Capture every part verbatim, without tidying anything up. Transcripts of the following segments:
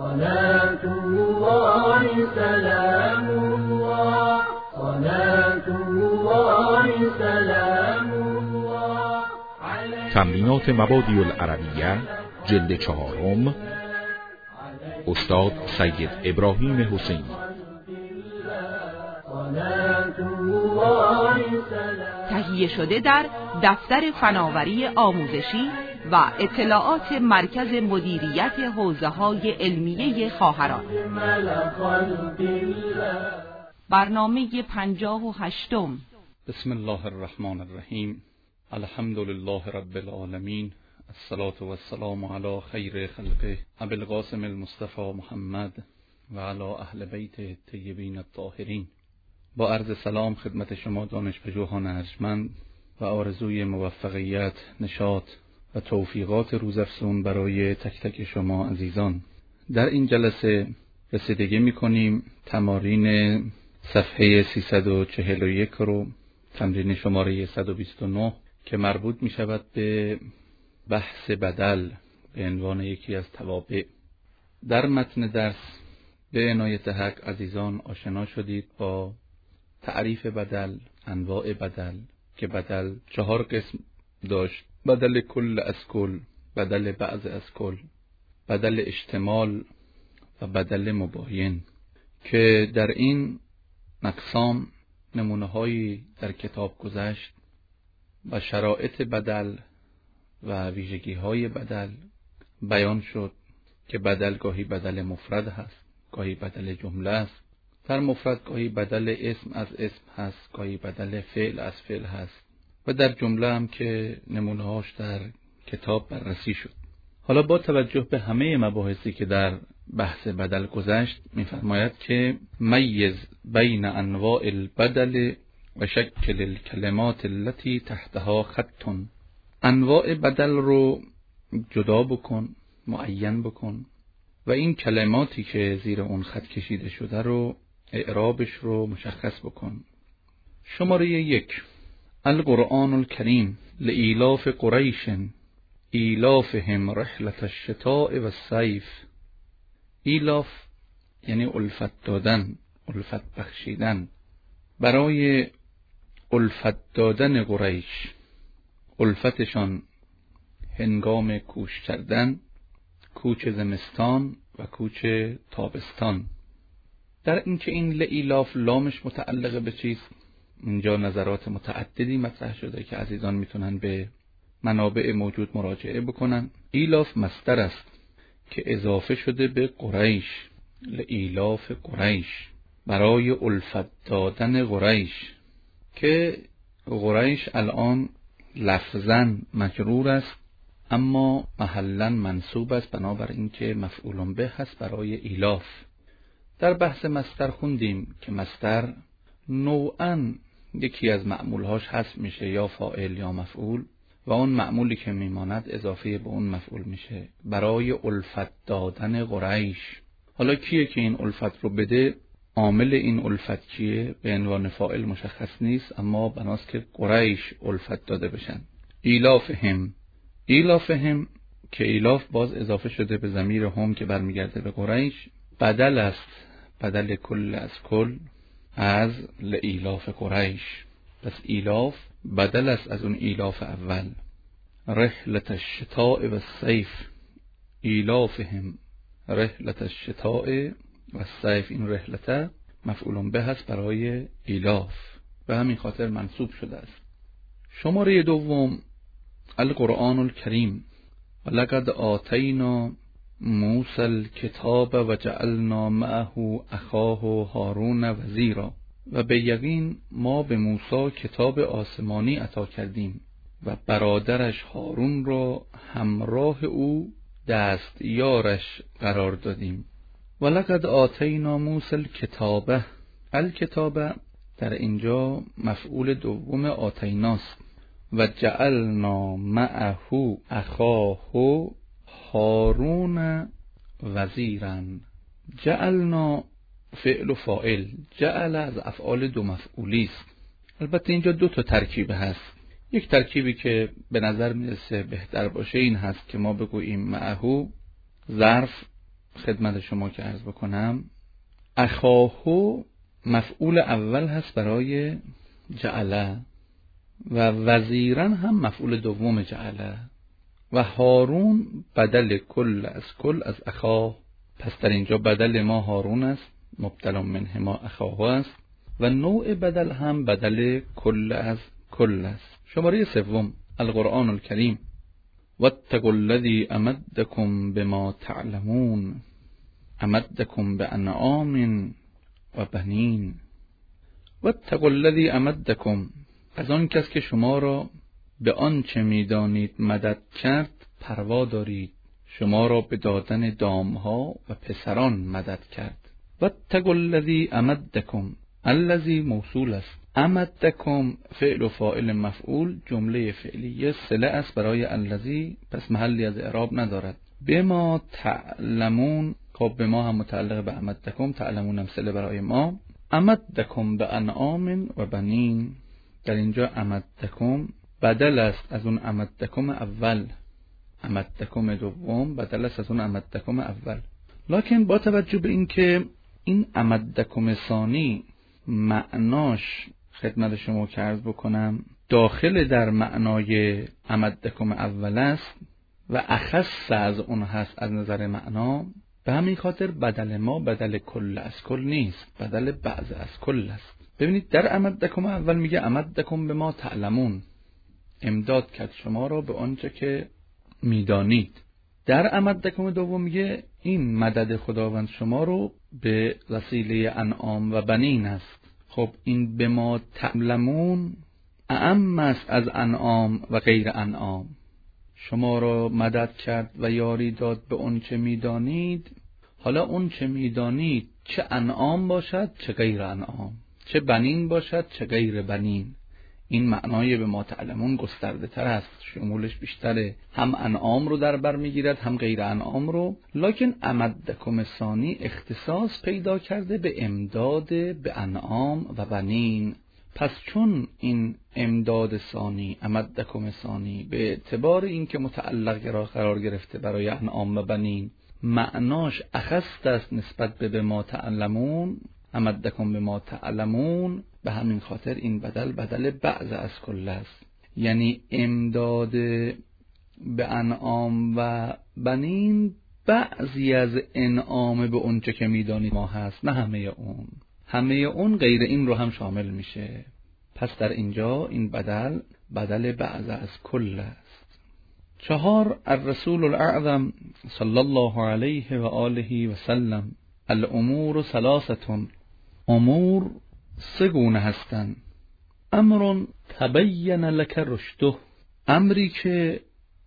صلاة الله سلام الله صلاة الله سلام الله. تمرینات مبادی العربیه جلد چهارم، استاد سید ابراهیم حسینی. تهیه شده در دفتر فناوری آموزشی و اطلاعات مرکز مدیریت حوزه‌های علمیه خواهران. برنامه پنجاه و هشتم. بسم الله الرحمن الرحیم. الحمد لله رب العالمین. الصلاة والسلام علی خیر خلقه ابی القاسم المصطفى محمد و علی اهل بیت الطیبین الطاهرین. با عرض سلام خدمت شما دانشپژوهان ارجمند و آرزوی موفقیت، نشاط و توفیقات روزافزون برای تک تک شما عزیزان. در این جلسه رسیدگی می‌کنیم تمارین صفحه سیصد و چهل و یک رو، تمرین شماره صد و بیست و نه که مربوط می‌شود به بحث بدل به عنوان یکی از توابع. در متن درس به عنایت حق عزیزان آشنا شدید با تعریف بدل، انواع بدل که بدل چهار قسم داشت: بدل کل از کل، بدل بعض از کل، بدل اشتمال و بدل مباین، که در این اقسام نمونه‌هایی در کتاب گذشت و شرایط بدل و ویژگی‌های بدل بیان شد که بدل گاهی بدل مفرد هست، گاهی بدل جمله است. در مفرد گاهی بدل اسم از اسم هست، گاهی بدل فعل از فعل هست و در جمله هم که نمونه‌هاش در کتاب بررسی شد. حالا با توجه به همه مباحثی که در بحث بدل گذشت می‌فرماید که میز بین انواع البدل و شکل الکلمات التي تحتها خط. انواع بدل رو جدا بکن، معین بکن و این کلماتی که زیر اون خط کشیده شده رو اعرابش رو مشخص بکن. شماره یک: القرآن الکریم لإیلاف قریش ایلافهم رحلة الشتاء و الصیف. ایلاف یعنی الفت دادن، الفت بخشیدن. برای الفت دادن قریش، الفتشان هنگام کوچ کردن، کوچ زمستان و کوچ تابستان. در اینکه این لإیلاف لامش متعلق به چیست، اینجا نظرات متعددی مطرح شده که عزیزان میتونن به منابع موجود مراجعه بکنن. ایلاف مصدر است که اضافه شده به قریش، لإیلاف قریش، برای الفت دادن قریش، که قریش الان لفظاً مجرور است اما محلاً منصوب است، بنابر اینکه مفعول به هست برای ایلاف. در بحث مصدر خوندیم که مصدر نوعاً یکی از معمولهاش حذف میشه، یا فاعل یا مفعول، و اون معمولی که میماند اضافه به اون مفعول میشه برای الفت دادن قریش. حالا کیه که این الفت رو بده؟ عامل این الفت کیه؟ به عنوان فاعل مشخص نیست، اما بناست که قریش الفت داده بشن. ایلافهم، ایلافهم که ایلاف باز اضافه شده به ضمیر هم که برمیگرده به قریش، بدل است، بدل کل از کل، از لإیلاف قریش. پس ایلاف بدل است از اون ایلاف اول. رحلة الشتاء و الصیف، ایلافهم رحلة الشتاء و الصیف. این رحلته مفعول به هست برای ایلاف، به همین خاطر منصوب شده است. شماره دوم: القرآن الکریم ولقد آتینا موسی الکتاب و جعلنا معه اخاه هارون وزیرا. و به یقین ما به موسی کتاب آسمانی عطا کردیم و برادرش هارون را همراه او دستیارش قرار دادیم. ولقد آتینا موسی الکتاب، الکتاب در اینجا مفعول دوم آتیناست. و جعلنا معه اخاه هارون وزیرا. جعلنا فعل و فاعل، جعل از افعال دو مفعولی است. البته اینجا دو تا ترکیب هست. یک ترکیبی که به نظر میرسه بهتر باشه این هست که ما بگوییم معه ظرف خدمت شما که عرض بکنم، اخاهو مفعول اول هست برای جعله و وزیرن هم مفعول دوم جعله و هارون بدل کل از کل از اخاه. پس در اینجا بدل ما هارون است، مبدل منه ما اخاه است و نوع بدل هم بدل کل از کل است. شماره سوم القرآن الکریم. واتقوا الذی امدکم بما تعلمون امدکم بانعام و بنین. واتقوا الذی امدکم، از آن کس که شما را به آنچه میدانید مدد کرد پروا دارید، شما را به دادن دامها و پسران مدد کرد. واتقوا الذی امدکم، الذی موصول است، امدکم فعل و فاعل مفعول، جمله فعلیه صله است برای الذی، پس محلی از اعراب ندارد. بما تعلمون، خب به ما هم متعلق به امدکم، تعلمون هم صله برای ما. امدکم به انعام و بنین، در اینجا امدکم بدل است از اون امدکم اول، امدکم دوم بدل است از اون امدکم اول. لکن با توجه به این که این امدکم ثانی معناش خدمت شما که عرض بکنم داخل در معنای امدکم اول است و اخص از اون هست از نظر معنا، به همین خاطر بدل ما بدل کل از کل نیست، بدل بعض از کل است. ببینید در امدکم اول میگه امدکم به ما تعلمون، امداد کرد شما را به آنچه که میدانید. در امدکم دوم میگه این مدد خداوند شما رو به وسیله انعام و بنین است. خب این به ما تعلمون اعم است از انعام و غیر انعام، شما را مدد کرد و یاری داد به اون چه میدانید. حالا اون چه میدانید چه انعام باشد چه غیر انعام، چه بنین باشد چه غیر بنین، این معنای به ما تعلمون گسترده تر است، شمولش بیشتره، هم انعام رو در بر میگیرد هم غیر انعام رو. لکن امدکم ثانی اختصاص پیدا کرده به امداد به انعام و بنین. پس چون این امداد ثانی امدکم ثانی به اعتبار اینکه متعلق قرار گرفته برای انعام و بنین معناش اخص است نسبت به به ما تعلمون، امدکم به ما تعلمون، به همین خاطر این بدل بدل بعض از کل است، یعنی امداد به انعام و بنین بعضی از انعام به اونچه که میدانید ما هست، نه همه اون، همه اون غیر این رو هم شامل میشه. پس در اینجا این بدل بدل بعض از کل است. چهار الرسول الاعظم صلی الله علیه و آله و سلم. الامور ثلاثه، امور سه گونه هستند. امر تبین لک رشده، امری که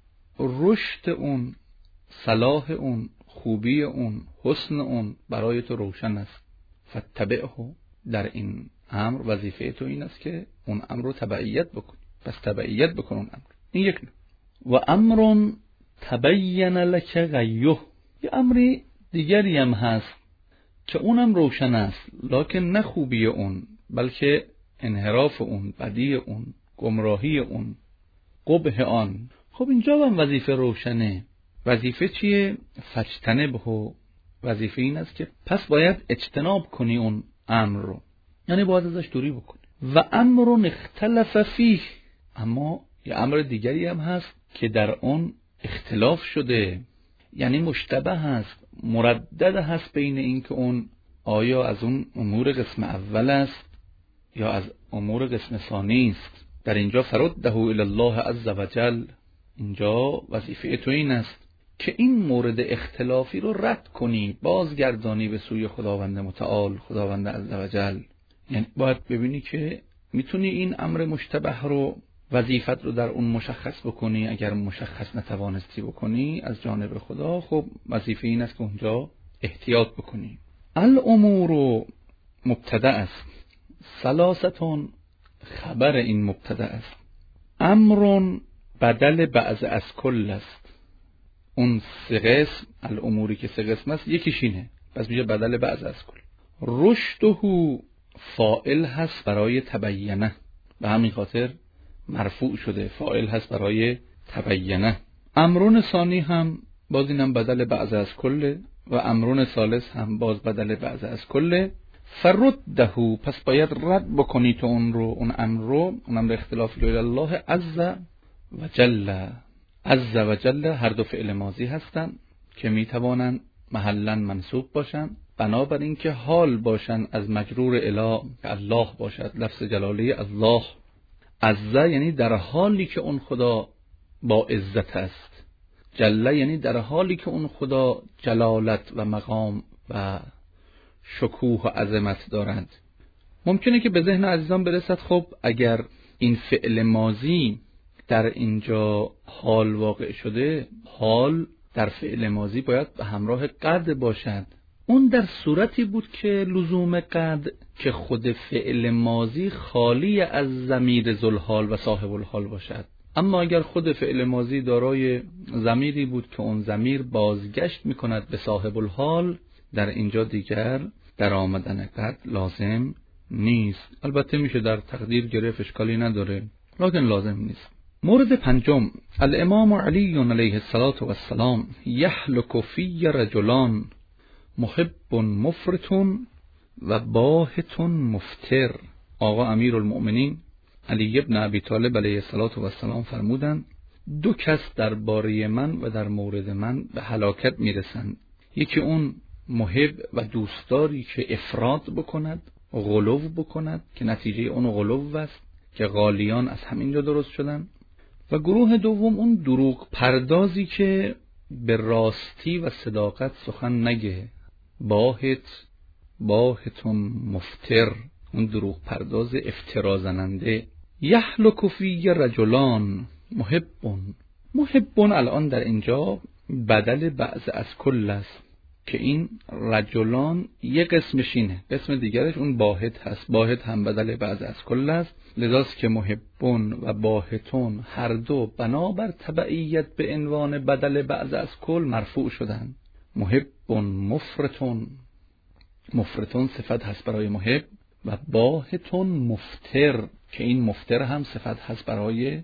رشد اون، صلاح اون، خوبی اون، حسن اون برای تو روشن است. فتبعه، در این امر وظیفه تو این است که اون امر رو تبعیت بکن، پس تبعیت بکن اون امر. این یک نوع. و امر تبین لک غیه، یه امری دیگری هم هست که اونم روشن است لکن نه خوبی اون بلکه انحراف اون، بدی اون، گمراهی اون، قبح آن. خب اینجا هم وظیفه روشنه. وظیفه چیه؟ فجتنبه، وظیفه این است که پس باید اجتناب کنی اون امر رو، یعنی باید ازش دوری بکنی. و امر اختلف فیه، اما یه امر دیگری هم هست که در اون اختلاف شده، یعنی مشتبه هست، مردد هست بین این که اون آیا از اون امور قسم اول است یا از امور قسم ثانی است. در اینجا فرده الی الله عز وجل، اینجا وظیفه تو این است که این مورد اختلافی رو رد کنی، بازگردانی به سوی خداوند متعال، خداوند عز وجل. یعنی باید ببینی که میتونی این امر مشتبه رو، وظیفت رو در اون مشخص بکنی. اگر مشخص نتوانستی بکنی از جانب خدا، خب وظیفه این است که اونجا احتیاط بکنی. الامور مبتدا است، ثلاثتون خبر این مبتدا است، امر بدل بعض از کل است. اون سه قسم، الاموری که سه قسم است یکیش اینه، پس میشه بدل بعض از کل. رشده فاعل هست برای تبینه، به همین خاطر مرفوع شده، فاعل هست برای تبینه. امرون ثانی هم باز اینم بدل بعض از کل و امرون ثالث هم باز بدل بعض از کله. فرده، پس باید رد بکنی تو اون رو، اون امر رو، اون امر اختلاف الله عز و جل. عز و جل هر دو فعل ماضی هستن که میتوانند محلا منصوب باشن، بنابراین که حال باشن از مجرور اله که الله باشد، لفظ جلاله الله. عز یعنی در حالی که اون خدا با عزت است، جل یعنی در حالی که اون خدا جلالت و مقام و شکوه و عظمت دارند. ممکنه که به ذهن عزیزان برسد خب اگر این فعل ماضی در اینجا حال واقع شده، حال در فعل ماضی باید به همراه قد باشد. اون در صورتی بود که لزوم قد که خود فعل ماضی خالی از ضمیر ذوالحال و صاحب الحال باشد. اما اگر خود فعل ماضی دارای ضمیری بود که اون ضمیر بازگشت میکند به صاحب الحال، در اینجا دیگر در آمدن قد لازم نیست. البته میشه در تقدیر گرفت، اشکالی نداره، لکن لازم نیست. مورد پنجم، الامام علی علیه السلام یحلک فی رجلان محب مفرط و باهت مفتر. آقا امیرالمؤمنین علی ابن ابی طالب علیه السلام فرمودند دو کس درباره من و در مورد من به هلاکت میرسند. یکی اون محب و دوستداری که افراط بکند، غلو بکند که نتیجه اون غلو است که غالیان از همینجا درست شدن، و گروه دوم اون دروغ پردازی که به راستی و صداقت سخن نگه، باهت باهتون مفتر، اون دروغ پرداز افترا زننده. یحلک فی رجلان محبون. محبون الان در اینجا بدل بعض از کل است که این رجلان یک قسمش اینه، قسم دیگرش اون باهت هست. باهت هم بدل بعض از کل است، لذاست که محبون و باهتون هر دو بنابر تبعیت به عنوان بدل بعض از کل مرفوع شدن. محبون مفرطون، مفرطون صفت هست برای محب، و باهتون مفتر که این مفتر هم صفت هست برای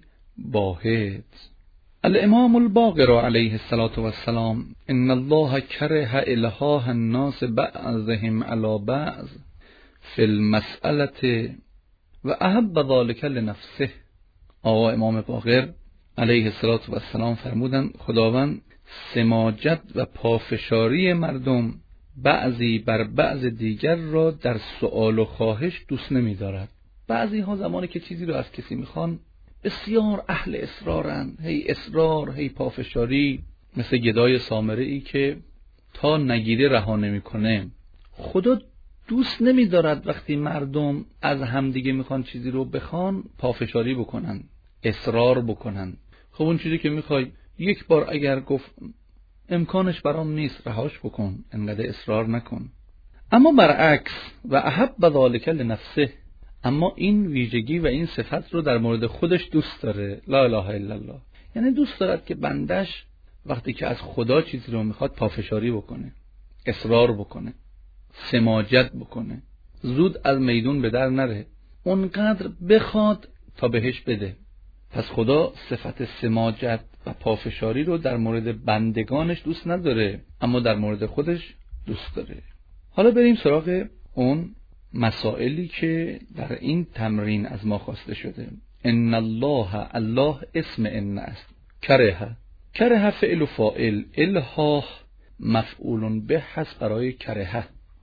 باهت. الامام الباقر علیه السلام ان الله کره الها الناس بعضهم علی بعض فی المسألة و احب ذلك لنفسه. آقا امام باقر علیه السلام فرمودند خداوند سماجت و پافشاری مردم بعضی بر بعض دیگر را در سؤال و خواهش دوست نمی دارد. بعضی ها زمانی که چیزی رو از کسی میخوان بسیار اهل اصرارن، هی اصرار هی پافشاری، مثل گدای سامره ای که تا نگیره رها نمیکنه. خدا دوست نمی دارد وقتی مردم از همدیگه میخوان چیزی رو بخوان پافشاری بکنن، اصرار بکنن. خب اون چیزی که میخوای یک بار اگر گفت امکانش برام نیست رهاش بکن، انقدر اصرار نکن. اما برعکس و احب ذلک لنفسه، اما این ویژگی و این صفت رو در مورد خودش دوست داره. لا اله الا الله، یعنی دوست دارد که بندش وقتی که از خدا چیزی رو میخواد پافشاری بکنه، اصرار بکنه، سماجت بکنه، زود از میدون به در نره، اونقدر بخواد تا بهش بده. پس خدا صفت سماجت و پافشاری رو در مورد بندگانش دوست نداره، اما در مورد خودش دوست داره. حالا بریم سراغ اون مسائلی که در این تمرین از ما خواسته شده. ان الله، الله اسم ان است. کره، کره فعل و فاعل، الها مفعول به هست برای کره.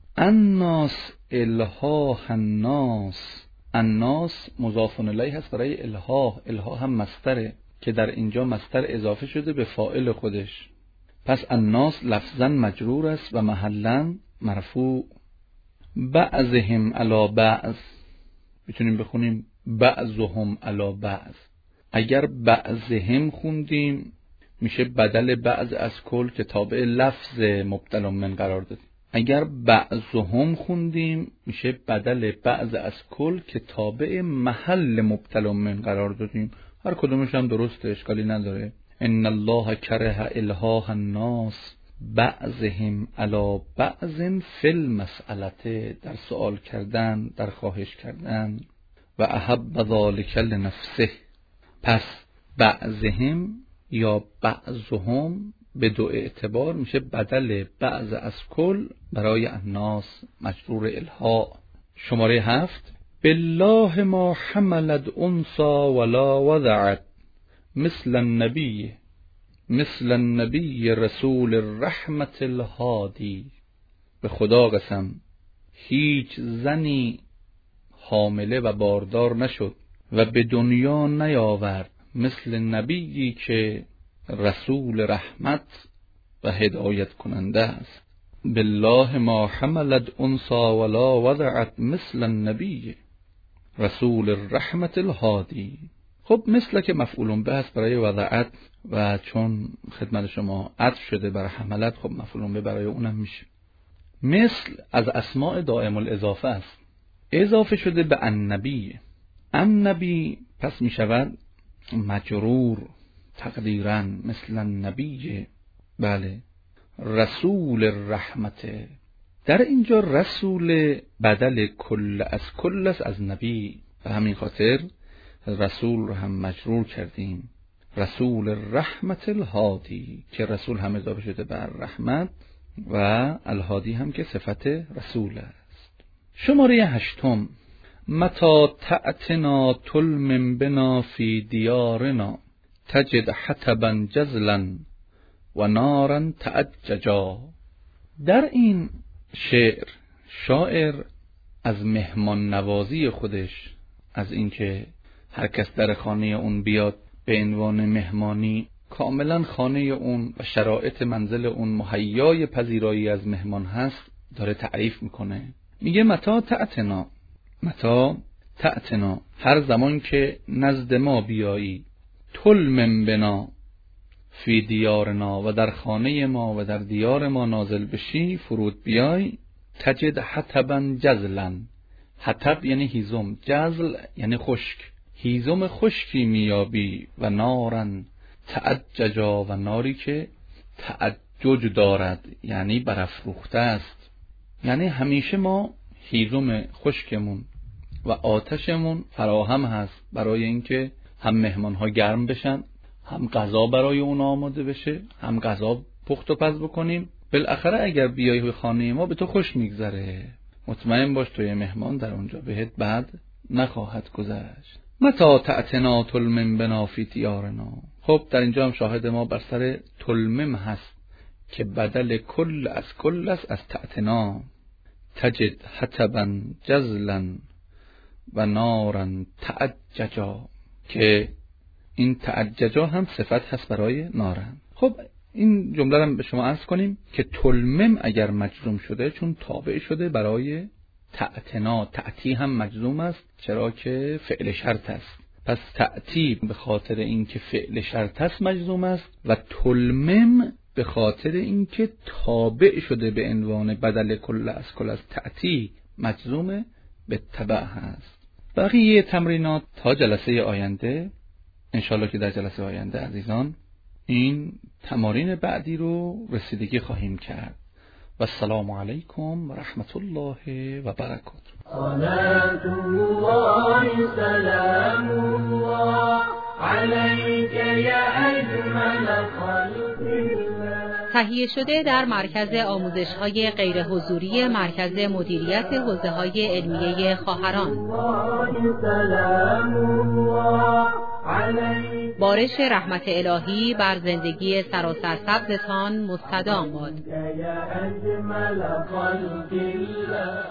الناس، الها الناس، الناس مضاف الیه هست برای الها. الها هم مصدره که در اینجا مصدر اضافه شده به فاعل خودش. پس الناس لفظا مجرور است و محلا مرفوع. بعضهم علی بعض، میتونیم بخونیم بعضهم علی بعض. اگر بعضهم خوندیم میشه بدل بعض از کل که تابع لفظ مبدل من قرار دادیم. اگر بعضهم خوندیم میشه بدل بعض از کل که تابع محل مبدل من قرار دادیم. هر کدومش هم درسته، اشکالی نداره. ان الله کره الها الناس بعضهم علی بعض فی المسئله، در سوال کردن، در خواهش کردن. و احب ذلک لنفسه، پس بعضهم یا بعضهم به دو اعتبار میشه بدل بعض از کل برای الناس مجرور الها. شماره هفت، بالله ما حملت انثا ولا وضعت مثل النبی مثل النبی رسول الرحمت الهادی. به خدا قسم هیچ زنی حامله و باردار نشد و به دنیا نیاورد مثل نبیی که رسول رحمت و هدایت کننده است. بالله ما حملت انثا ولا وضعت مثل النبی رسول الرحمت الهادی. خب مثل که مفعول به است برای وضعت و چون خدمت شما عطف شده بر حملت، خب مفعول به برای اونم میشه. مثل از اسماء دائم الاضافه است، اضافه شده به النبی. النبی پس میشود مجرور تقدیراً مثل النبی، بله، رسول الرحمت. در اینجا رسول بدل کل از کل است از نبی، به همین خاطر رسول رو هم مجرور کردیم. رسول الرحمت الهادی که رسول هم اضافه شده بر رحمت و الهادی هم که صفت رسول است. شماره هشتم، متی تأتنا تلمم بنا فی دیارنا تجد حطبا جزلا و نارا تعججا. در این شعر شاعر از مهمان نوازی خودش، از اینکه هر کس در خانه اون بیاد به عنوان مهمانی، کاملا خانه اون و شرایط منزل اون مهیای پذیرایی از مهمان هست، داره تعریف میکنه. میگه متی تأتنا، متی تأتنا، هر زمان که نزد ما بیایی، تلمم بنا فی دیارنا، و در خانه ما و در دیار ما نازل بشی، فرود بیای، تجد حطبا جزلا. حطب یعنی هیزم، جزل یعنی خشک، هیزم خشکی میابی، و نارن تعججا، و ناری که تعجج دارد یعنی برافروخته است. یعنی همیشه ما هیزم خشکمون و آتشمون فراهم هست برای اینکه هم مهمان ها گرم بشن، هم غذا برای اون آماده بشه، هم غذا پخت و پز بکنیم. بالاخره اگر بیای به خانه ما به تو خوش میگذره، مطمئن باش توی مهمان در اونجا بهت بد نخواهد گذشت. متی تأتنا تلمم بنا فی دیارنا. خب در اینجا هم شاهد ما بر سر تلمم هست که بدل کل از کل است از تأتنا. تجد حطبا جزلا و نارا تعججا، که این تعججا هم صفت هست برای نارن. خب این جمله رو به شما عرض کنیم که تلمم اگر مجزوم شده چون تابع شده برای تأتنا، تأتی هم مجزوم است چرا که فعل شرط است. پس تأتی به خاطر اینکه فعل شرط است مجزوم است، و تلمم به خاطر اینکه تابع شده به عنوان بدل کل از کل از تأتی مجزوم به تبع هست. بقیه تمرینات تا جلسه آینده انشالله که در جلسه آینده عزیزان این تمارین بعدی رو رسیدگی خواهیم کرد. و السلام علیکم و رحمت الله و برکاته. صلاة الله سلام الله عليك يا أجمل خلق الله. تهیه شده در مرکز آموزش‌های غیرحضوری مرکز مدیریت حوزه‌های علمیه خواهران. سلام الله عليك بارش رحمت الهی بر زندگی سراسر سبزتان مستدام باد. يا أجمل خلق الله.